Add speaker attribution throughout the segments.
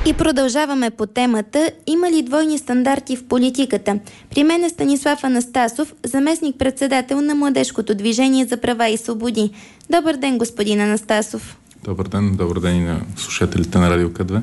Speaker 1: И продължаваме по темата: има ли двойни стандарти в политиката? При мен е Станислав Анастасов, заместник-председател на Младежкото движение за права и свободи. Добър ден, господин Анастасов.
Speaker 2: Добър ден и на слушателите на Радио К2.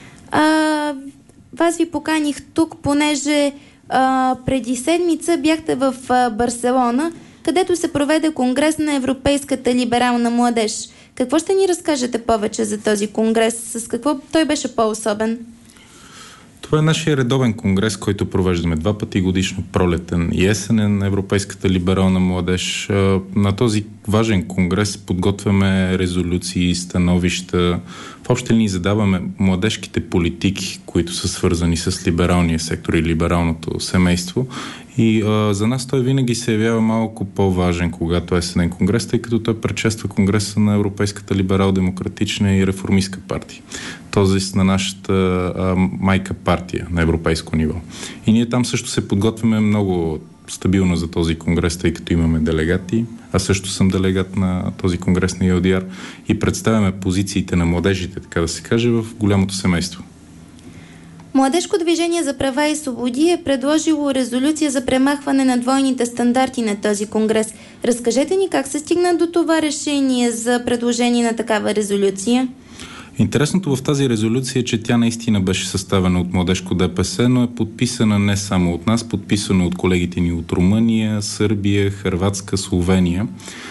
Speaker 1: Вас ви поканих тук, понеже преди седмица бяхте в Барселона, където се проведе конгрес на Европейската либерална младеж. Какво ще ни разкажете повече за този конгрес? С какво той беше по-особен?
Speaker 2: Това е нашия редовен конгрес, който провеждаме 2 пъти годишно, пролетен и есенен, на Европейската либерална младеж. На този важен конгрес подготвяме резолюции, становища. В общи линии задаваме младежките политики, които са свързани с либералния сектор и либералното семейство. И за нас той винаги се явява малко по-важен, когато е есенен конгрес, тъй като той предшества конгреса на Европейската либерал-демократична и реформистка партия. Т.е. на нашата майка партия на европейско ниво. И ние там също се подготвяме много стабилно за този конгрес, тъй като имаме делегати. Аз също съм делегат на този конгрес на ЕЛДР и представяме позициите на младежите, така да се каже, в голямото семейство.
Speaker 1: Младежко движение за права и свободи е предложило резолюция за премахване на двойните стандарти на този конгрес. Разкажете ни как се стигна до това решение за предложение на такава резолюция?
Speaker 2: Интересното в тази резолюция е, че тя наистина беше съставена от Младежко ДПС, но е подписана не само от нас, подписана от колегите ни от Румъния, Сърбия, Хърватска, Словения.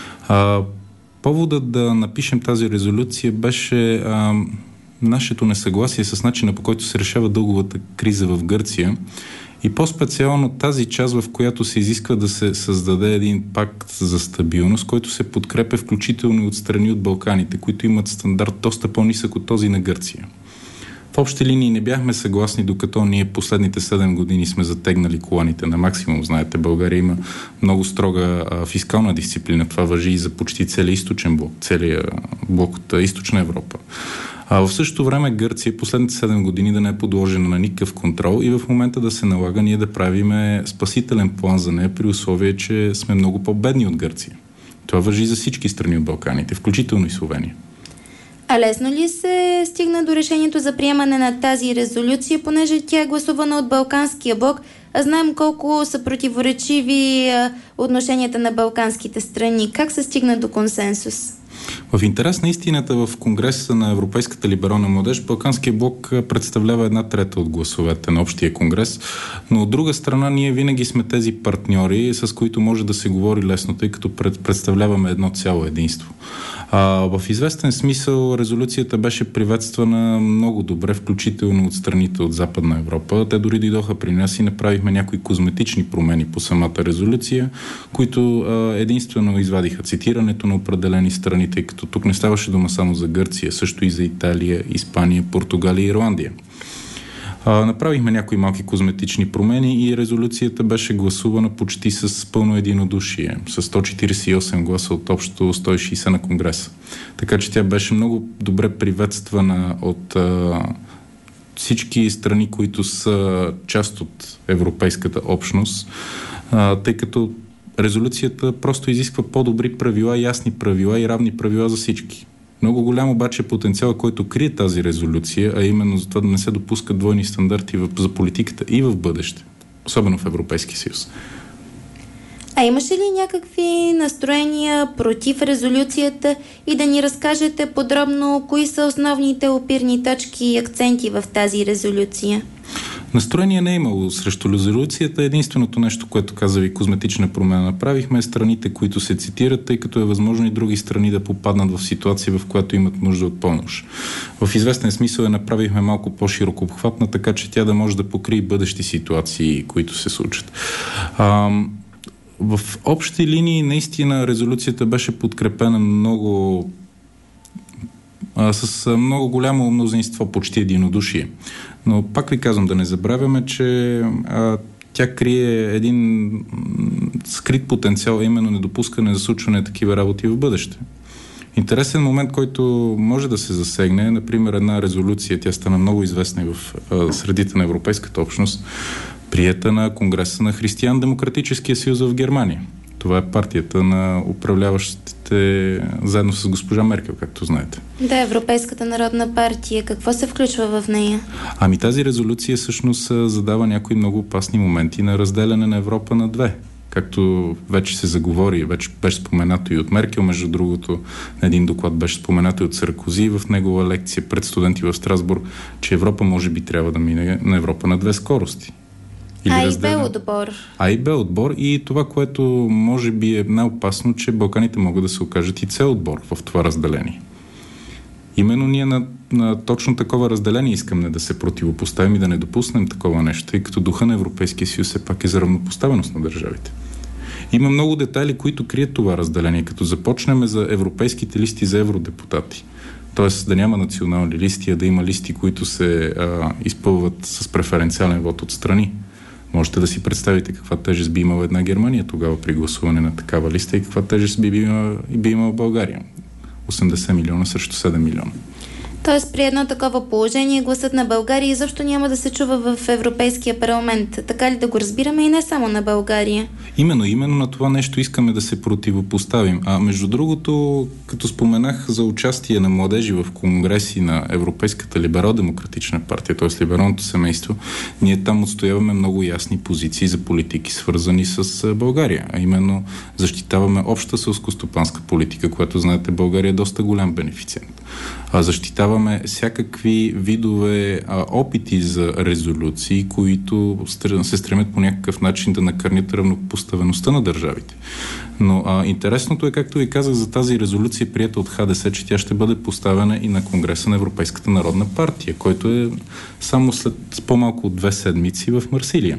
Speaker 2: Поводът да напишем тази резолюция беше нашето несъгласие с начина, по който се решава дълговата криза в Гърция и по-специално тази част, в която се изисква да се създаде един пакт за стабилност, който се подкрепя включително и от страни от Балканите, които имат стандарт доста по-нисък от този на Гърция. В общи линии не бяхме съгласни, докато ние последните 7 години сме затегнали коланите на максимум. Знаете, България има много строга фискална дисциплина. Това важи и за почти целия източен блок, целия блок от източна Европа. В същото време Гърция последните 7 години да не е подложена на никакъв контрол и в момента да се налага ние да правиме спасителен план за нея при условие, че сме много по-бедни от Гърция. Това важи за всички страни от Балканите, включително и Словения.
Speaker 1: А лесно ли се стигна до решението за приемане на тази резолюция, понеже тя е гласувана от Балканския блок, а знаем колко са противоречиви отношенията на балканските страни? Как се стигна до консенсус?
Speaker 2: В интерес на истината в Конгреса на Европейската либерална младеж Балканския блок представлява 1/3 от гласовете на общия конгрес, но от друга страна ние винаги сме тези партньори, с които може да се говори лесно, тъй като представляваме едно цяло единство. В известен смисъл резолюцията беше приветствана много добре, включително от страните от Западна Европа. Те дори дойдоха при нас и направихме някои козметични промени по самата резолюция, които единствено извадиха цитирането на определени страни, тъй като тук не ставаше дума само за Гърция, също и за Италия, Испания, Португалия и Ирландия. Направихме някои малки козметични промени и резолюцията беше гласувана почти с пълно единодушие, с 148 гласа от общо 160 на Конгреса. Така че тя беше много добре приветствана от всички страни, които са част от европейската общност, тъй като резолюцията просто изисква по-добри правила, ясни правила и равни правила за всички. Много голям обаче потенциал, който крие тази резолюция, а именно за това да не се допускат двойни стандарти за политиката и в бъдеще, особено в Европейския съюз.
Speaker 1: А имаше ли някакви настроения против резолюцията и да ни разкажете подробно кои са основните опирни точки и акценти в тази резолюция?
Speaker 2: Настроение не е имало срещу резолюцията. Единственото нещо, което каза ви, козметична промена направихме, е страните, които се цитират, тъй като е възможно и други страни да попаднат в ситуация, в която имат нужда от помощ. В известен смисъл я направихме малко по-широко обхватна, така че тя да може да покрие бъдещи ситуации, които се случат. В общи линии наистина резолюцията беше подкрепена с много голямо мнозинство, почти единодушие. Но пак ви казвам, да не забравяме, че тя крие един скрит потенциал, именно недопускане за случване на такива работи в бъдеще. Интересен момент, който може да се засегне, например една резолюция, тя стана много известна и в средите на Европейската общност, приета на Конгреса на Християн-демократическия съюз в Германия. Това е партията на управляващите заедно с госпожа Меркел, както знаете.
Speaker 1: Да, Европейската народна партия. Какво се включва в нея?
Speaker 2: Ами тази резолюция всъщност задава някои много опасни моменти на разделяне на Европа на две. Както вече се заговори, вече беше споменато и от Меркел, между другото, на един доклад беше споменато и от Саркози в негова лекция пред студенти в Страсбург, че Европа може би трябва да мине на Европа на две скорости.
Speaker 1: А и Б отбор.
Speaker 2: А и Б отбор и това, което може би е най-опасно, че Балканите могат да се окажат и С отбор в това разделение. Именно ние на точно такова разделение искаме да се противопоставим и да не допуснем такова нещо, тъй като духа на Европейския съюз все пак е за равнопоставеност на държавите. Има много детайли, които крият това разделение, като започнем за европейските листи за евродепутати. Тоест да няма национални листи, а да има листи, които се изпълват с преференциален вод от страни. Можете да си представите каква тежест би имала една Германия тогава при гласуване на такава листа и каква тежест би имала България. 80 милиона срещу 7 милиона.
Speaker 1: Тоест при едно такова положение гласът на България изобщо няма да се чува в Европейския парламент. Така ли да го разбираме и не само на България?
Speaker 2: Именно на това нещо искаме да се противопоставим. А между другото, като споменах за участие на младежи в конгреси на Европейската либерал-демократична партия, т.е. либералното семейство, ние там отстояваме много ясни позиции за политики, свързани с България. А именно защитаваме обща селскостопанска политика, която, знаете, България е доста голям бенефициент. Защитаваме всякакви видове опити за резолюции, които се стремят по някакъв начин да накърнят равнопоставеността на държавите. Но интересното е, както ви казах, за тази резолюция, приета от ХДС, че тя ще бъде поставена и на Конгреса на Европейската народна партия, който е само след по-малко от 2 седмици в Марсилия.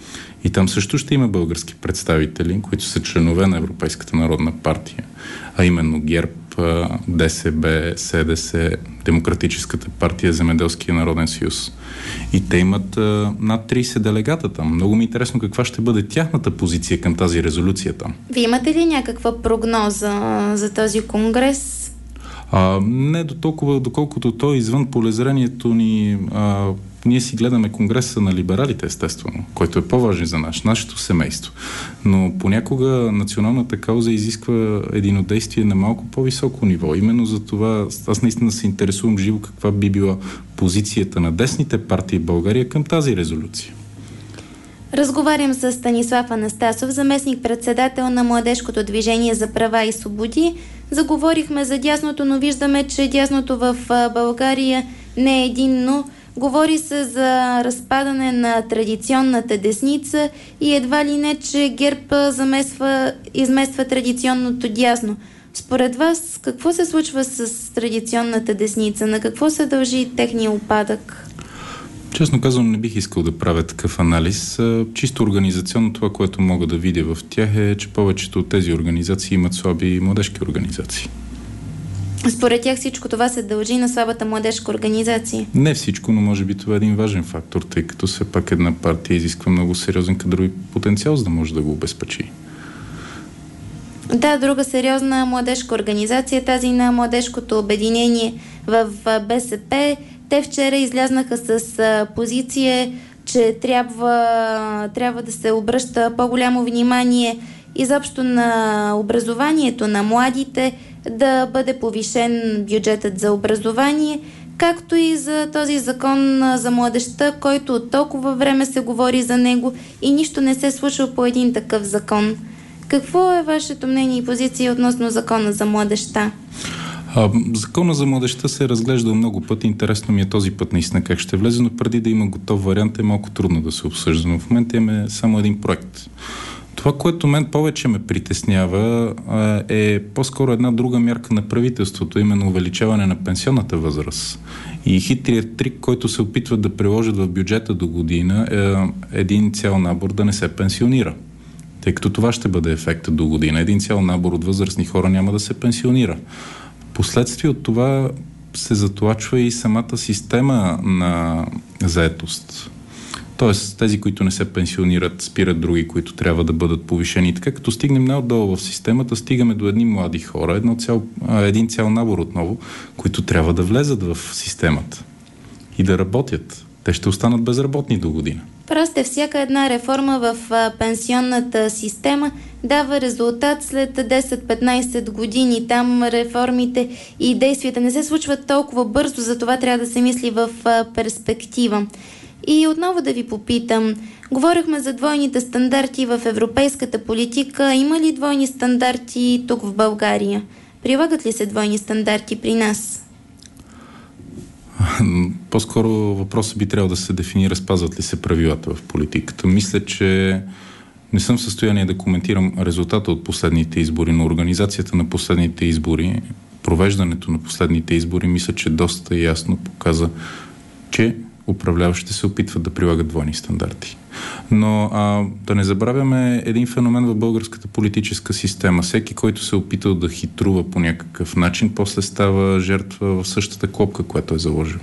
Speaker 2: И там също ще има български представители, които са членове на Европейската народна партия, а именно ГЕРБ, ДСБ, СДС, Демократическата партия, Земеделския народен съюз. И те имат над 30 делегата там. Много ми е интересно каква ще бъде тяхната позиция към тази резолюция там.
Speaker 1: Вие имате ли някаква прогноза за този конгрес?
Speaker 2: Не до толкова, доколкото той извън полезрението ни. Ние си гледаме конгреса на либералите, естествено, който е по-важен за нашето семейство. Но понякога националната кауза изисква единодействие на малко по-високо ниво. Именно за това аз наистина се интересувам живо каква би била позицията на десните партии в България към тази резолюция.
Speaker 1: Разговарям с Станислав Анастасов, заместник-председател на Младежкото движение за права и свободи. Заговорихме за дясното, но виждаме, че дясното в България не е единно. Говори се за разпадане на традиционната десница и едва ли не, че ГЕРБ измества традиционното дясно. Според вас, какво се случва с традиционната десница? На какво се дължи техния упадък?
Speaker 2: Честно казвам, не бих искал да правя такъв анализ. Чисто организационно това, което мога да видя в тях е, че повечето от тези организации имат слаби младежки организации.
Speaker 1: Според тях всичко това се дължи на слабата младежка организация?
Speaker 2: Не всичко, но може би това е един важен фактор, тъй като все пак една партия изисква много сериозен кадрови потенциал, за да може да го обезпечи.
Speaker 1: Да, друга сериозна младежка организация, тази на Младежкото обединение в БСП. Те вчера излязнаха с позиция, че трябва да се обръща по-голямо внимание изобщо на образованието на младите, да бъде повишен бюджетът за образование, както и за този закон за младежта, който от толкова време се говори за него и нищо не се случва по един такъв закон. Какво е вашето мнение и позиция относно закона за младежта?
Speaker 2: Закона за младежта се е разглеждал много пъти. Интересно ми е този път наистина как ще влезе, но преди да има готов вариант е малко трудно да се обсъжда. Но в момента имаме само един проект. Това, което мен повече ме притеснява, е по-скоро една друга мярка на правителството, именно увеличаване на пенсионната възраст. И хитрият трик, който се опитват да приложат в бюджета до година, е един цял набор да не се пенсионира. Тъй като това ще бъде ефекта до година. Един цял набор от възрастни хора няма да се пенсионира. Последствие от това се затлачва и самата система на заетост. Тоест, тези, които не се пенсионират, спират други, които трябва да бъдат повишени. Така като стигнем най-отдолу в системата, стигаме до едни млади хора, един цял набор отново, които трябва да влезат в системата и да работят. Те ще останат безработни до година.
Speaker 1: Просто всяка една реформа в пенсионната система дава резултат след 10-15 години. Там реформите и действията не се случват толкова бързо, затова трябва да се мисли в перспектива. И отново да ви попитам, говорихме за двойните стандарти в европейската политика. Има ли двойни стандарти тук в България? Прилагат ли се двойни стандарти при нас?
Speaker 2: По-скоро въпросът би трябвало да се дефинира, спазват ли се правилата в политиката. Мисля, че не съм в състояние да коментирам резултата от последните избори, но организацията на последните избори, провеждането на последните избори, мисля, че доста ясно показа, че управляващите се опитват да прилагат двойни стандарти. Но да не забравяме един феномен в българската политическа система. Всеки, който се е опитал да хитрува по някакъв начин, после става жертва в същата клопка, която е заложил.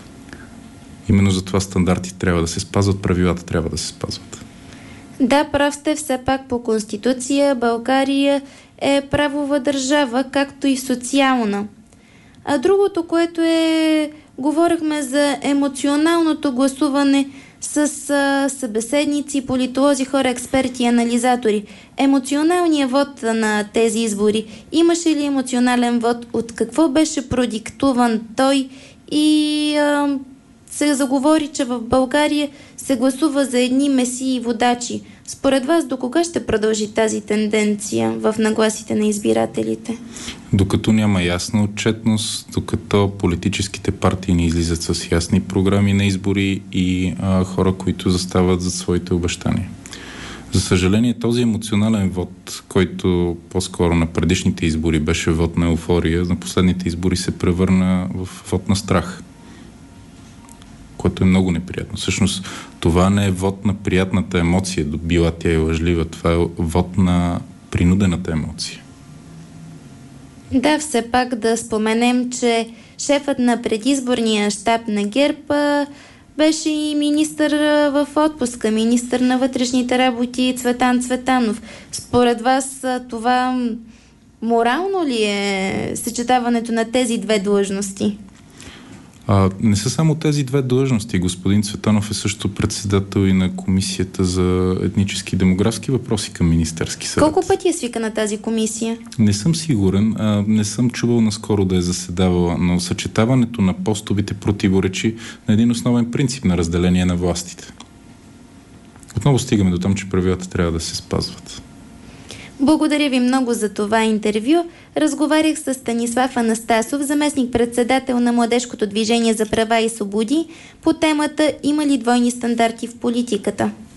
Speaker 2: Именно за това стандарти трябва да се спазват, правилата трябва да се спазват.
Speaker 1: Да, прав сте, все пак по Конституция България е правова държава, както и социална. А другото, което говорихме за емоционалното гласуване с събеседници, политолози, хора, експерти и анализатори. Емоционалният вод на тези избори. Имаше ли емоционален вод? От какво беше продиктуван той? И се заговори, че в България се гласува за едни месии водачи. Според вас, до кога ще продължи тази тенденция в нагласите на избирателите?
Speaker 2: Докато няма ясна отчетност, докато политическите партии не излизат с ясни програми на избори и хора, които застават за своите обещания. За съжаление, този емоционален вод, който по-скоро на предишните избори беше вод на еуфория, на последните избори се превърна в вод на страх, което е много неприятно. Всъщност, това не е вод на приятната емоция, била тя и лъжлива. Това е вод на принудената емоция.
Speaker 1: Да, все пак да споменем, че шефът на предизборния щаб на ГЕРБ беше и министър в отпуска, министър на вътрешните работи Цветан Цветанов. Според вас това морално ли е съчетаването на тези две длъжности?
Speaker 2: Не са само тези две длъжности. Господин Цветанов е също председател и на Комисията за етнически и демографски въпроси към Министерски съвет.
Speaker 1: Колко пъти е свикана тази комисия?
Speaker 2: Не съм сигурен. Не съм чувал наскоро да е заседавала, но съчетаването на постовите противоречи на един основен принцип на разделение на властите. Отново стигаме до там, че правилата трябва да се спазват.
Speaker 1: Благодаря ви много за това интервю. Разговарях с Станислав Анастасов, заместник-председател на Младежкото движение за права и свободи, по темата "Има ли двойни стандарти в политиката?"